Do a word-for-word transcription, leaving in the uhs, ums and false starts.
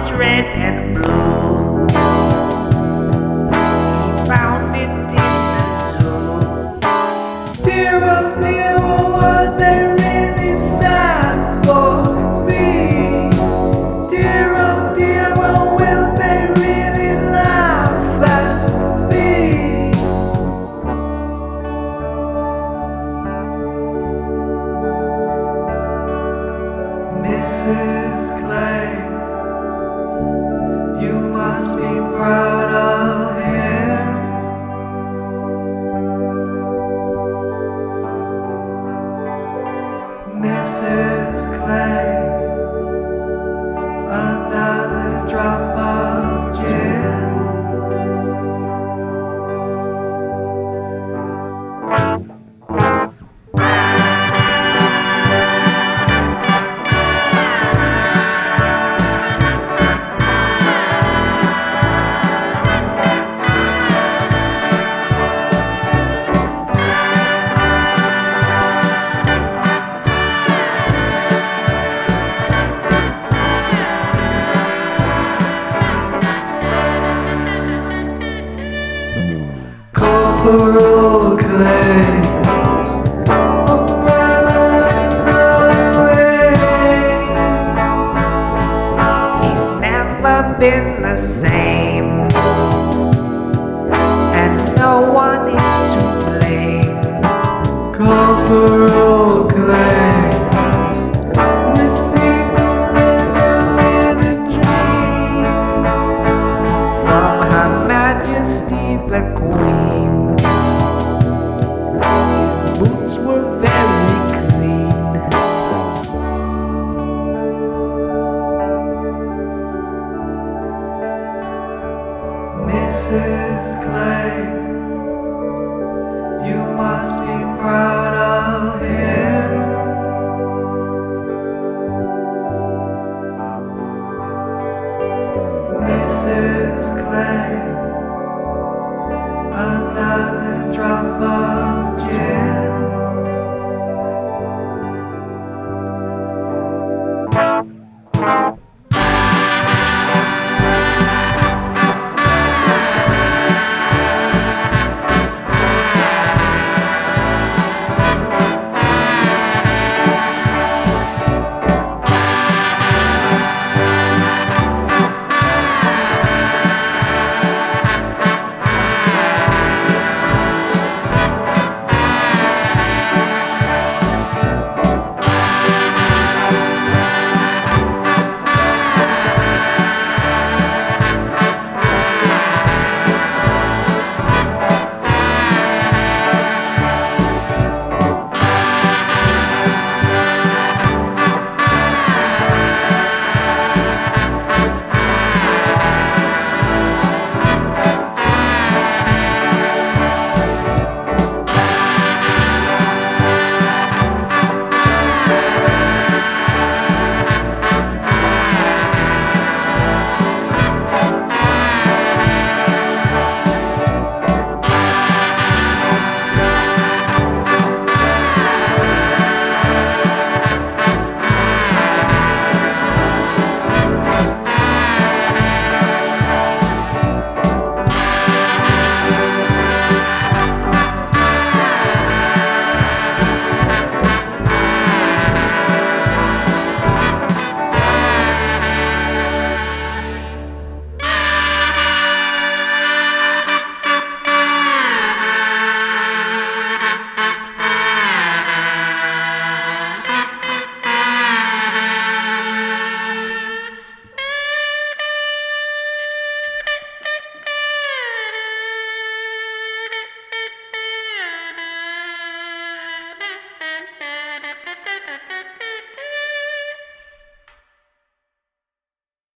orange, red, and blue. He found it in the zoo. Dear, oh dear, oh, are they really sad for me? Dear, oh dear, oh, will they really laugh at me? Missus Clay, you must be proud of him. Missus Clay, another drop of gin. Corporal Clay, umbrella in the rain. He's never been the same, and no one is to blame. Corporal Clay received his medal in a dream from Her Majesty the Queen. His boots were very clean. Missus Clay, you must be proud of him.